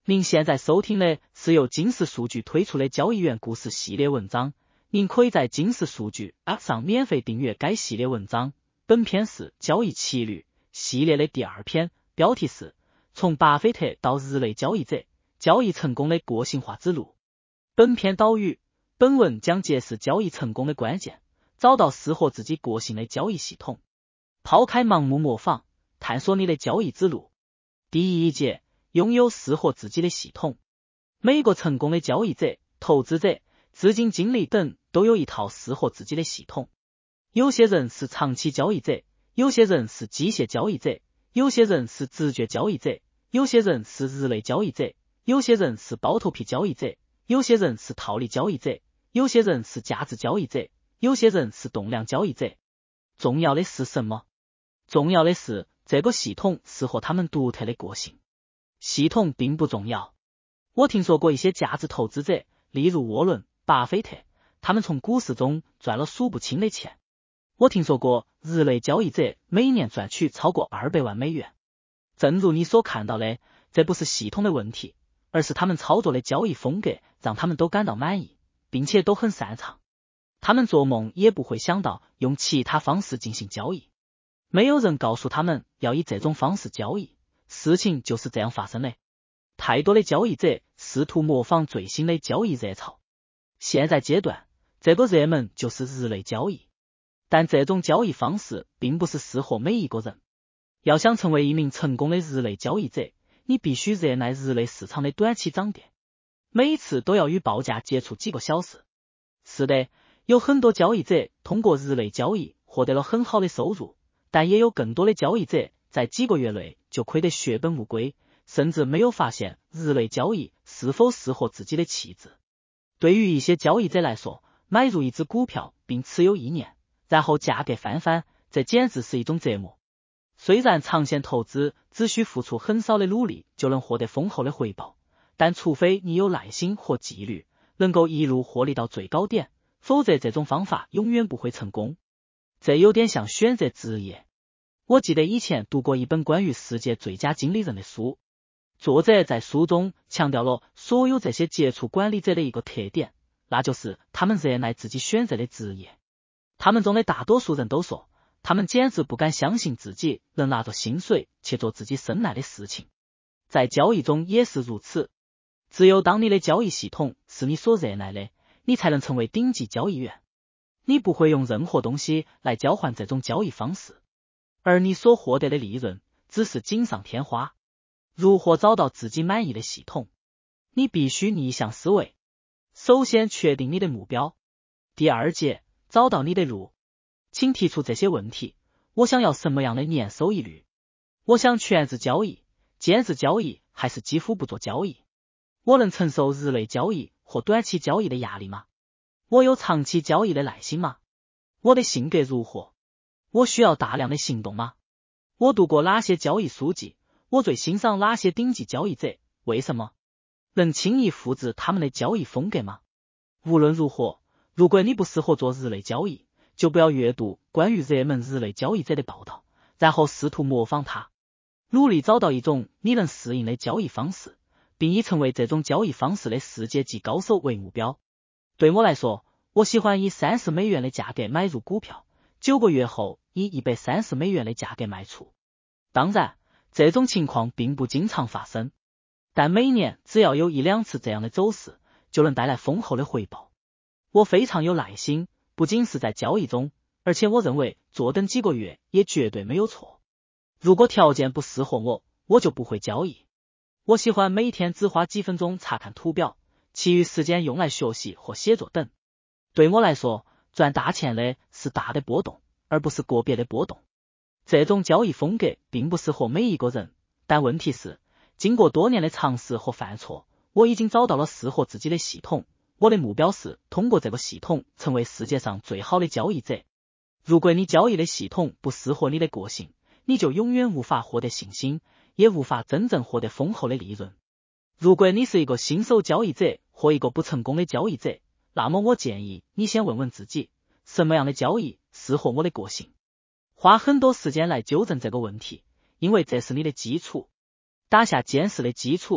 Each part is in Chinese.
您现在收听的是由金石数据推出的交易员故事系列文章，您可以在金石数据 App 上免费订阅该系列文章。本篇是交易骑驴系列的第2篇，标题是从巴菲特到日内交易者，交易成功的个性化之路。本篇导语，本文将揭示交易成功的关键，找到适合自己个性的交易系统，抛开盲目模仿，探索你的交易之路。第1节，拥有适合自己的系统。每个成功的交易者、投资者、资金经理等都有一套适合自己的系统。有些人是长期交易者，有些人是机械交易者，有些人是直觉交易者，有些人是日内交易者，有些人是包头皮交易者，有些人是套利交易者，有些人是价值交易者，有些人是动量交易者。重要的是什么？重要的是这个系统适合他们独特的个性。系统并不重要。我听说过一些价值投资者，例如沃伦·巴菲特，他们从股市中赚了数不清的钱。我听说过日内交易者每年赚取超过200万美元。正如你所看到的，这不是系统的问题，而是他们操作的交易风格让他们都感到满意，并且都很擅长。他们做梦也不会想到用其他方式进行交易。没有人告诉他们要以这种方式交易，事情就是这样发生的。太多的交易者试图模仿最新的交易热潮。现在阶段，这个热门就是日内交易。但这种交易方式并不是适合每一个人。要想成为一名成功的日内交易者，你必须热爱日内市场的短期涨跌，每次都要与报价接触几个小时。是的，有很多交易者通过日内交易获得了很好的收入，但也有更多的交易者在几个月内就亏得血本无归，甚至没有发现日内交易是否适合自己的气质。对于一些交易者来说，买入一只股票并持有1年，然后价格翻番，这简直是一种折磨。虽然长线投资只需付出很少的努力就能获得丰厚的回报，但除非你有耐心和纪律，能够一路获利到最高点，否则这种方法永远不会成功。这有点像选择职业。我记得以前读过一本关于世界最佳经理人的书，作者在书中强调了所有这些杰出管理者的一个特点，那就是他们热爱自己选择的职业。他们中的大多数人都说，他们简直不敢相信自己能拿着薪水去做自己深爱的事情。在交易中也是如此，只有当你的交易系统是你所热爱的，你才能成为顶级交易员。你不会用任何东西来交换这种交易方式，而你所获得的利润只是锦上添花。如何找到自己满意的系统？你必须逆向思维。首先确定你的目标。第2节，找到你的路。请提出这些问题。我想要什么样的年收益率？我想全职交易、兼职交易还是几乎不做交易？我能承受日内交易或短期交易的压力吗？我有长期交易的耐心吗？我的性格如何？我需要大量的行动吗？我读过哪些交易书籍？我最欣赏哪些顶级交易者？为什么？能轻易复制他们的交易风格吗？无论如何，如果你不适合做日内交易，就不要阅读关于热门日内交易者的报道，然后试图模仿他。努力找到一种你能适应的交易方式，并以成为这种交易方式的世界级高手为目标。对我来说，我喜欢以30美元的价格买入股票，9个月后以130美元的价格卖出。当然，这种情况并不经常发生，但每年只要有1-2次这样的走势，就能带来丰厚的回报。我非常有耐心，不仅是在交易中，而且我认为坐等几个月也绝对没有错。如果条件不适合我，我就不会交易。我喜欢每天只花几分钟查看图表，其余时间用来学习或写作等。对我来说，赚大钱的是大的波动，而不是个别的波动。这种交易风格并不适合每一个人，但问题是，经过多年的尝试和犯错，我已经找到了适合自己的系统。我的目标是通过这个系统成为世界上最好的交易者。如果你交易的系统不适合你的个性，你就永远无法获得信心，也无法真正获得丰厚的利润。如果你是一个新手交易者或一个不成功的交易者，那么我建议你先问问自己，什么样的交易适合我的个性？花很多时间来纠正这个问题，因为这是你的基础。打下坚实的基础，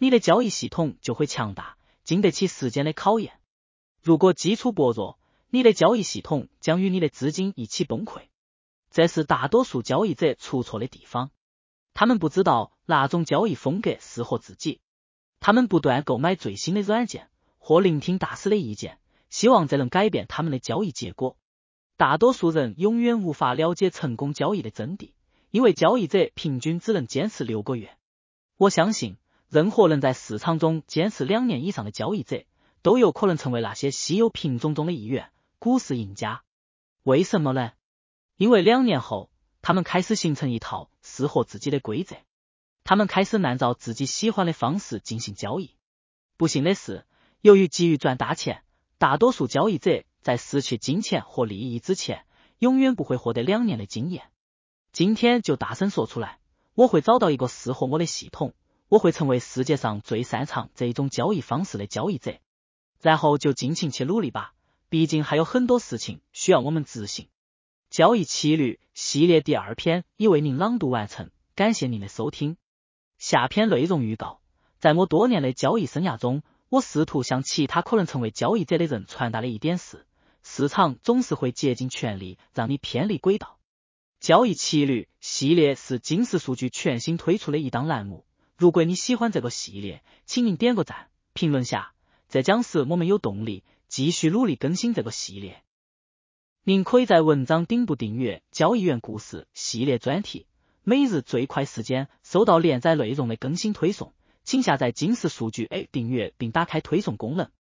你的交易系统就会强大，经得起时间的考验。如果基础薄弱，你的交易系统将与你的资金一起崩溃。这是大多数交易者出错的地方。他们不知道哪种交易风格适合自己。他们不断购买最新的软件，或聆听大师的意见，希望这能改变他们的交易结果。大多数人永远无法了解成功交易的真谛，因为交易者平均只能坚持6个月。我相信，任何能在市场中坚持2年以上的交易者，都有可能成为那些稀有品种中的一员，股市赢家。为什么呢？因为2年后，他们开始形成一套适合自己的规则，他们开始按照自己喜欢的方式进行交易。不幸的是，由于急于赚大钱，大多数交易者在失去金钱或利益之前，永远不会获得2年的经验。今天就大声说出来，我会找到一个适合我的系统，我会成为世界上最擅长这一种交易方式的交易者。然后就尽情去努力吧，毕竟还有很多事情需要我们执行。交易骑驴系列第2篇已为您朗读完成，感谢您的收听。下篇内容预告：在我多年的交易生涯中，我试图向其他可能成为交易者的人传达的一点是，市场总是会竭尽全力让你偏离轨道。交易骑驴系列是金石数据全新推出的一档栏目，如果你喜欢这个系列，请您点个赞，评论下，这将使我们有动力继续努力更新这个系列。您可以在文章顶部订阅交易员故事系列专题，每日最快时间收到连载内容的更新推送，请下载金石数据 App 订阅并打开推送功能。